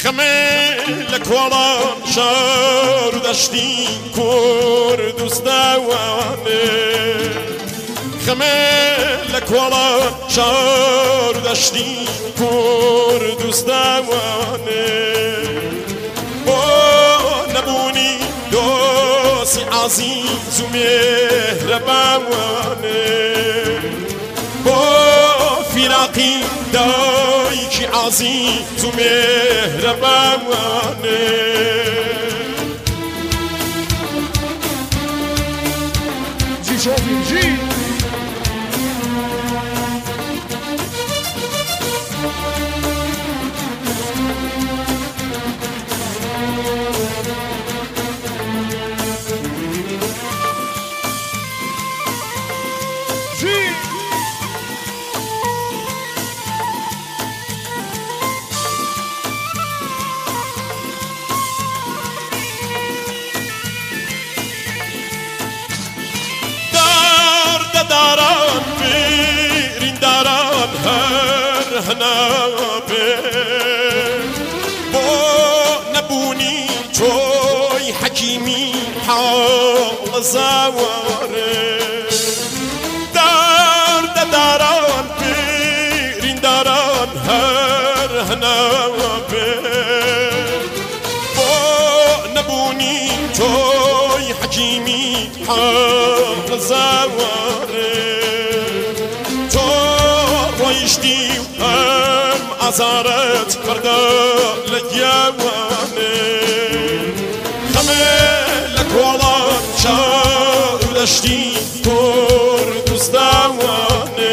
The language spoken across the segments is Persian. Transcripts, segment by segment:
خمه لکوالان شار دشتی کردستانه خمه لکوالان شار دشتی کردستانه با نبونی دوستی عزیز و مهربانه با فراقی دایکی عزیز و مهربانه جی شوفیم جی داران بیرین داران هر هنابه با نبونی توی حکیمی حال زواره داران بیرین داران هر هنابه با نبونی توی حکیمی حال زواره ويشتي هم عزارت فردا لجوانه خملك والله شاو دشتي كردستانه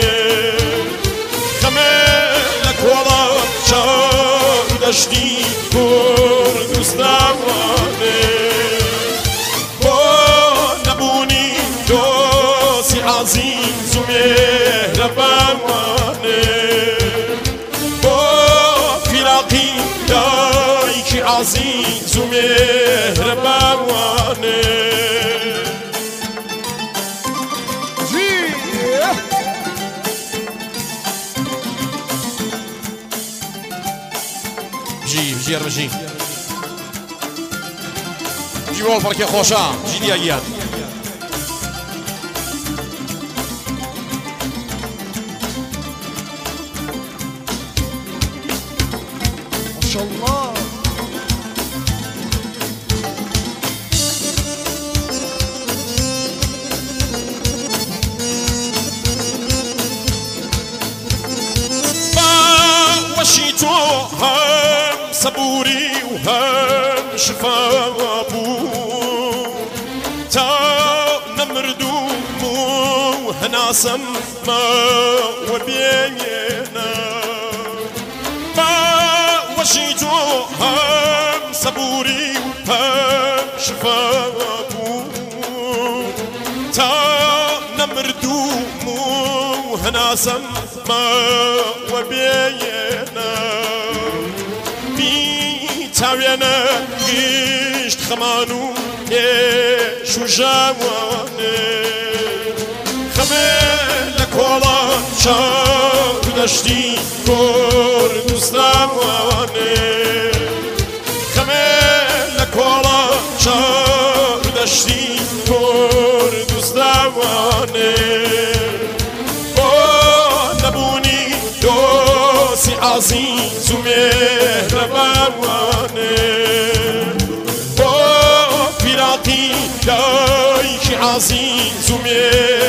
خملك والله شاو دشتي كردستانه با نبوني دوسي عزيز ومهربانه دایکی عزیز و مهربانه جی ارمجی جی وال فرق خوشا جی دیگیان الله وشيتو هم صبوري وهم شفابو تا نمردو مو هناسم ما وبينا وشيتو هم صبوري وهم شفابو تا نمردو مو هناسم ما وبينا بيتاوينا قشت خمانو يشو جواني خملك والله شاو دشتي كردستانه خملك والله شاو دشتي كردستانه با نبوني دوسي عزيز و مهربانه با فراقي دایکی عزیز و مهربانه